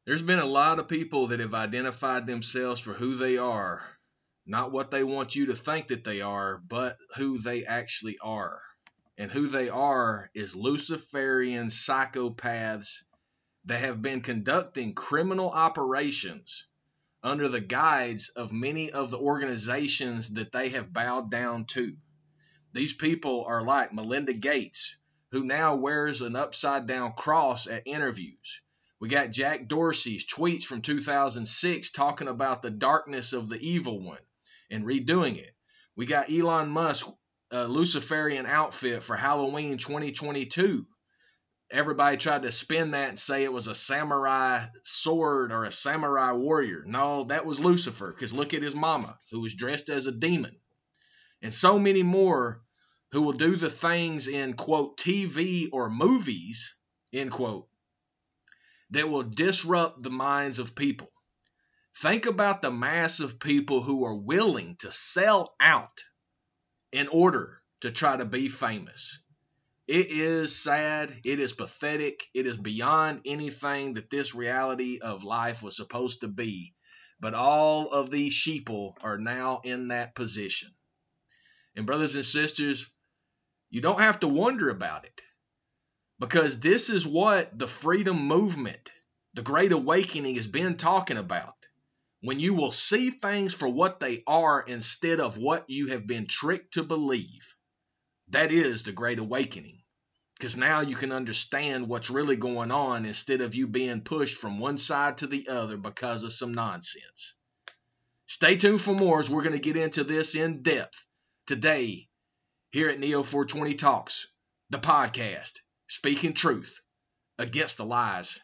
There's been a lot of people that have identified themselves for who they are, not what they want you to think that they are, but who they actually are. And who they are is Luciferian psychopaths that have been conducting criminal operations under the guides of many of the organizations that they have bowed down to. These people are like Melinda Gates, who now wears an upside-down cross at interviews. We got Jack Dorsey's tweets from 2006 talking about the darkness of the evil one and redoing it. We got Elon Musk's Luciferian outfit for Halloween 2022. Everybody tried to spin that and say it was a samurai sword or a samurai warrior. No, that was Lucifer, because look at his mama, who was dressed as a demon. And so many more who will do the things in, quote, TV or movies, end quote, that will disrupt the minds of people. Think about the mass of people who are willing to sell out in order to try to be famous. It is sad. It is pathetic. It is beyond anything that this reality of life was supposed to be. But all of these sheeple are now in that position. And brothers and sisters, you don't have to wonder about it. Because this is what the freedom movement, the Great Awakening, has been talking about. When you will see things for what they are instead of what you have been tricked to believe. That is the Great Awakening. Because now you can understand what's really going on instead of you being pushed from one side to the other because of some nonsense. Stay tuned for more as we're going to get into this in depth today here at Neo 420 Talks, the podcast, speaking truth against the lies.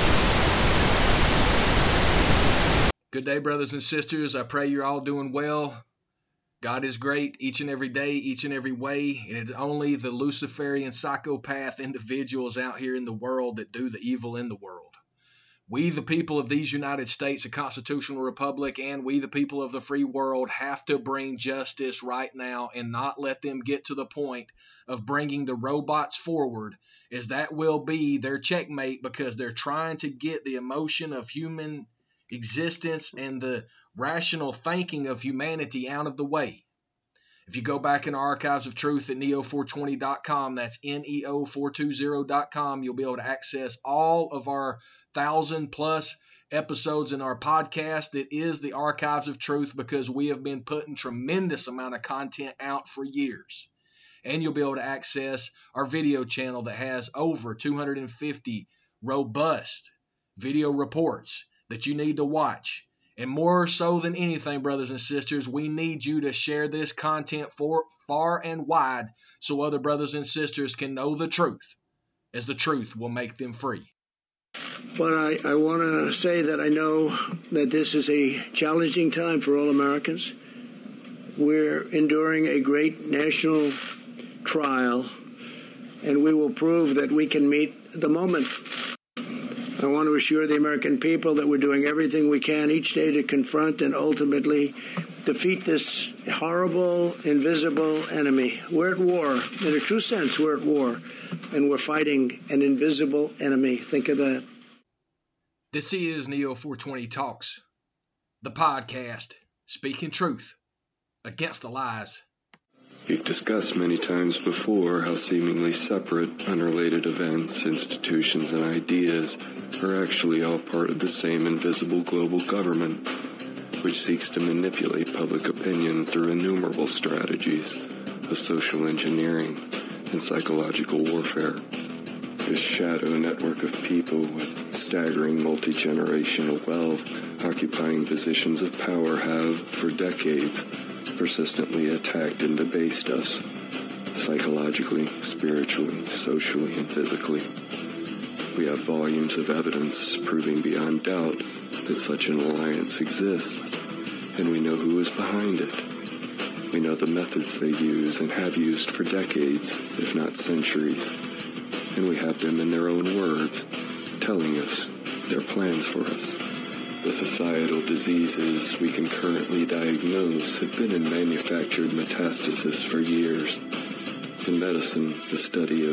Good day, brothers and sisters. I pray you're all doing well. God is great each and every day, each and every way, and it's only the Luciferian psychopath individuals out here in the world that do the evil in the world. We, the people of these United States, a constitutional republic, and we, the people of the free world, have to bring justice right now and not let them get to the point of bringing the robots forward, as that will be their checkmate because they're trying to get the emotion of human existence and the rational thinking of humanity out of the way. If you go back in our archives of truth at neo420.com, that's neo420.com, you'll be able to access all of our 1,000+ episodes in our podcast. It is the archives of truth because we have been putting tremendous amount of content out for years. And you'll be able to access our video channel that has over 250 robust video reports that you need to watch. And more so than anything, brothers and sisters, we need you to share this content far and wide so other brothers and sisters can know the truth, as the truth will make them free. But I want to say that I know that this is a challenging time for all Americans. We're enduring a great national trial, and we will prove that we can meet the moment. I want to assure the American people that we're doing everything we can each day to confront and ultimately defeat this horrible, invisible enemy. We're at war. In a true sense, we're at war, and we're fighting an invisible enemy. Think of that. This is Neo 420 Talks, the podcast, speaking truth against the lies. We've discussed many times before how seemingly separate, unrelated events, institutions, and ideas are actually all part of the same invisible global government, which seeks to manipulate public opinion through innumerable strategies of social engineering and psychological warfare. This shadow network of people with staggering multi-generational wealth occupying positions of power have, for decades, persistently attacked and debased us, psychologically, spiritually, socially, and physically. We have volumes of evidence proving beyond doubt that such an alliance exists, and we know who is behind it. We know the methods they use and have used for decades, if not centuries, and we have them in their own words, telling us their plans for us. The societal diseases we can currently diagnose have been in manufactured metastasis for years. In medicine, the study of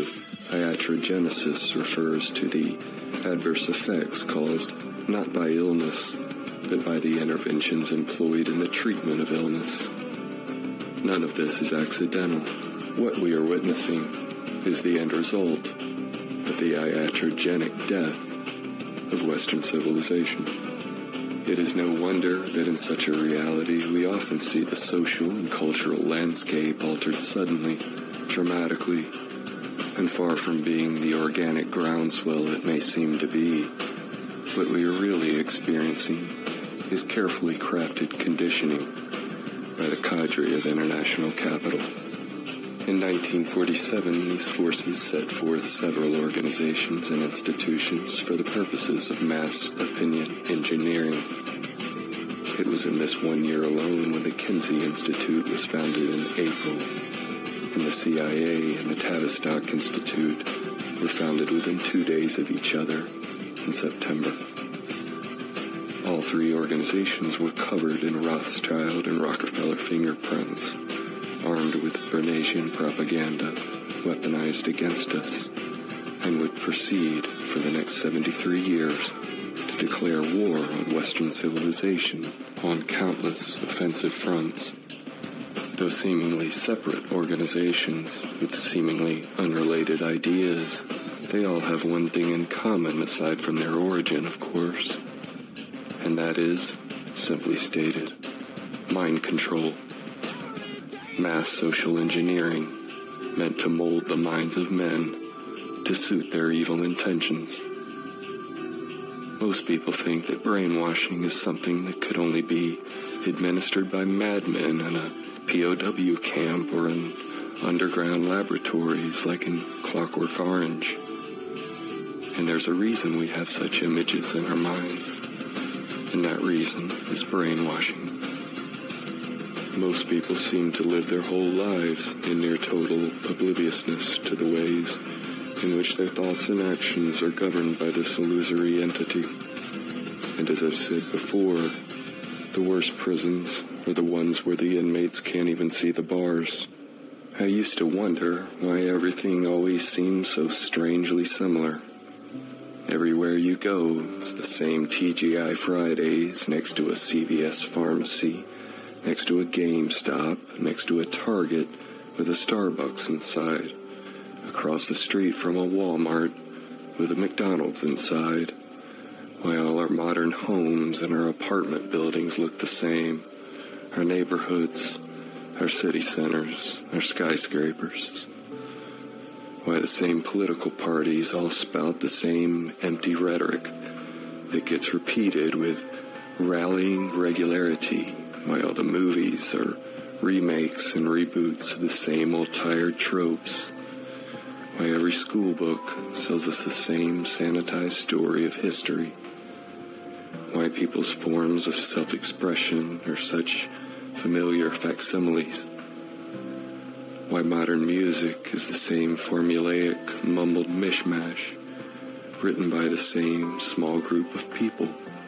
Iatrogenesis refers to the adverse effects caused not by illness, but by the interventions employed in the treatment of illness. None of this is accidental. What we are witnessing is the end result of the iatrogenic death of Western civilization. It is no wonder that in such a reality we often see the social and cultural landscape altered suddenly, dramatically, and far from being the organic groundswell it may seem to be. What we are really experiencing is carefully crafted conditioning by the cadre of international capital. In 1947, these forces set forth several organizations and institutions for the purposes of mass opinion engineering. It was in this 1 year alone when the Kinsey Institute was founded in April, and the CIA and the Tavistock Institute were founded within 2 days of each other in September. All three organizations were covered in Rothschild and Rockefeller fingerprints, armed with Bernaysian propaganda weaponized against us, and would proceed for the next 73 years to declare war on Western civilization on countless offensive fronts. Though seemingly separate organizations with seemingly unrelated ideas, they all have one thing in common aside from their origin, of course, and that is, simply stated, mind control. Mass social engineering, meant to mold the minds of men to suit their evil intentions. Most people think that brainwashing is something that could only be administered by madmen in a POW camp or in underground laboratories like in Clockwork Orange. And there's a reason we have such images in our minds, and that reason is brainwashing. Most people seem to live their whole lives in near total obliviousness to the ways in which their thoughts and actions are governed by this illusory entity. And as I've said before, the worst prisons are the ones where the inmates can't even see the bars. I used to wonder why everything always seemed so strangely similar. Everywhere you go, it's the same TGI Fridays next to a CVS pharmacy, next to a GameStop, next to a Target with a Starbucks inside, across the street from a Walmart with a McDonald's inside, while all our modern homes and our apartment buildings look the same, our neighborhoods, our city centers, our skyscrapers. Why the same political parties all spout the same empty rhetoric that gets repeated with rallying regularity, while the movies are remakes and reboots of the same old tired tropes. Why every school book sells us the same sanitized story of history. Why people's forms of self-expression are such familiar facsimiles. Why modern music is the same formulaic, mumbled mishmash, written by the same small group of people.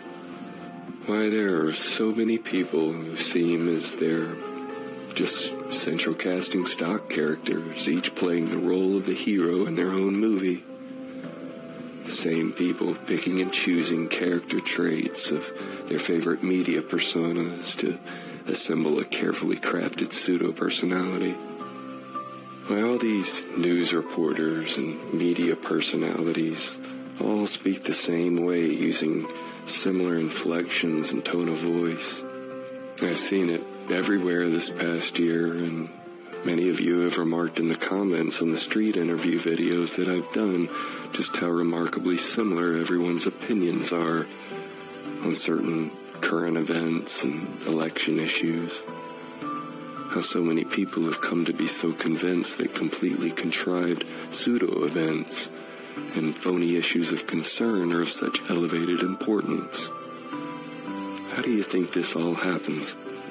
Why there are so many people who seem as they're just central casting stock characters, each playing the role of the hero in their own movie. The same people picking and choosing character traits of their favorite media personas to assemble a carefully crafted pseudo-personality. Why all these news reporters and media personalities all speak the same way, using similar inflections and tone of voice. I've seen it everywhere this past year, and many of you have remarked in the comments on the street interview videos that I've done just how remarkably similar everyone's opinions are on certain current events and election issues. How so many people have come to be so convinced that completely contrived pseudo-events and phony issues of concern are of such elevated importance. How do you think this all happens?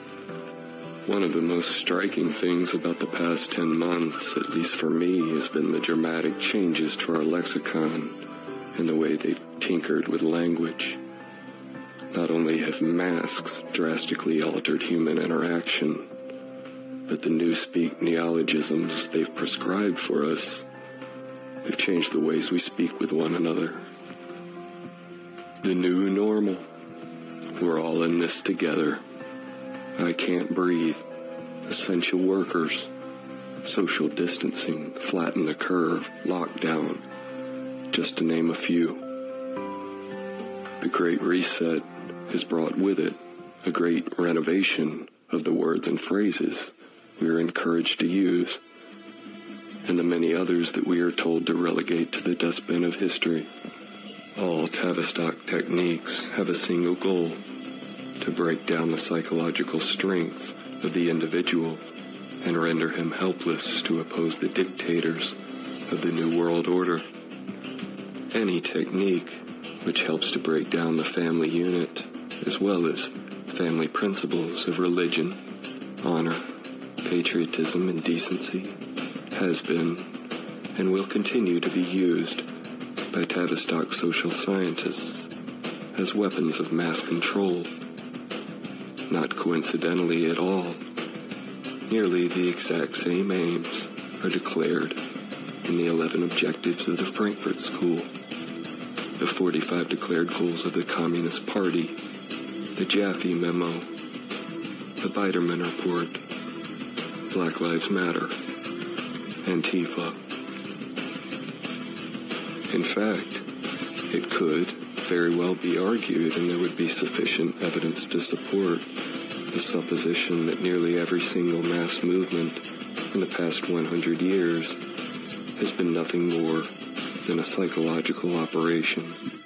One of the most striking things about the past 10 months, at least for me, has been the dramatic changes to our lexicon and the way they've tinkered with language. Not only have masks drastically altered human interaction, but the newspeak neologisms they've prescribed for us They've changed the ways we speak with one another. The new normal. We're all in this together. I can't breathe. Essential workers. Social distancing, flatten the curve, lockdown, just to name a few. The Great Reset has brought with it a great renovation of the words and phrases we are encouraged to use, and the many others that we are told to relegate to the dustbin of history. All Tavistock techniques have a single goal: to break down the psychological strength of the individual and render him helpless to oppose the dictators of the New World Order. Any technique which helps to break down the family unit, as well as family principles of religion, honor, patriotism, and decency, has been and will continue to be used by Tavistock social scientists as weapons of mass control. Not coincidentally at all, nearly the exact same aims are declared in the 11 objectives of the Frankfurt School, the 45 declared goals of the Communist Party, the Jaffe Memo, the Biderman Report, Black Lives Matter, Antifa. In fact, it could very well be argued, and there would be sufficient evidence to support the supposition that nearly every single mass movement in the past 100 years has been nothing more than a psychological operation.